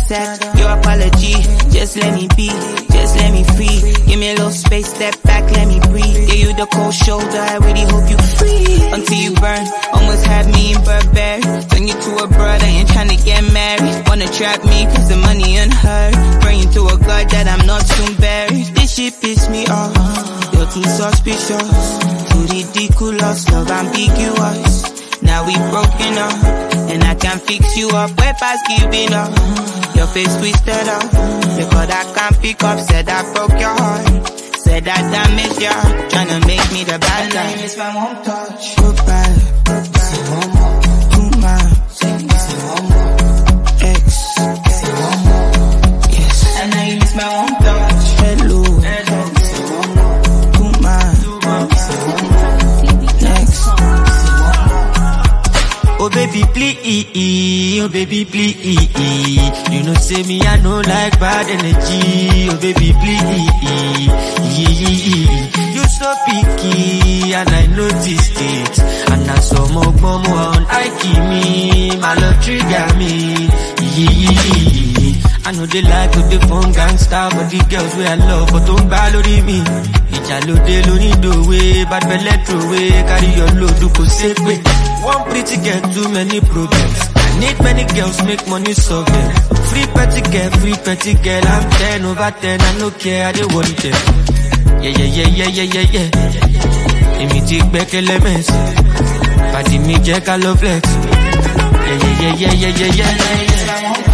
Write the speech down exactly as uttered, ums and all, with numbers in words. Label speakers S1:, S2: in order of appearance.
S1: accept your apology. Just let me be, just let me free. Give me a little space, step back, let me breathe. Give you the cold shoulder, I really hope you free. Until you burn, almost had me in Burberry. Turn you to a brother, ain't tryna get married. Wanna trap me, cause the money unheard. Praying to a God that I'm not soon buried. This shit piss me off, you're too suspicious. Too ridiculous, love ambiguous. Now we broken up, and I can fix you up. Way past giving up, your face twisted up. Because I can't pick up, said I broke your heart. Said I damaged your heart, tryna make me the bad guy. And I miss my one touch. Goodbye, say one more. Two man, say one more. X, say one more. Yes. And now you miss my one touch. Hello, hello, say one more. Two man, say one more. Next.
S2: Oh baby please, oh baby please. You know say me I no like bad energy. Oh baby please. You so picky and I noticed it. And I saw more mom on I keep me, my love trigger me. I know they like with the phone gangster, but the girls where I love but don't balance me. Ijalo de lo need the way, bad belly throw away, carry your load to go safe way. One pretty girl, too many problems. I need many girls, make money solve them. Free petty girl, free petty girl. I'm ten over ten, I no care, I don't want them. Yeah, yeah, yeah, yeah, yeah, yeah, yeah. Let me take back elements. Party me, Jack, I love flex. Yeah, yeah, yeah, yeah, yeah, yeah, yeah, yeah.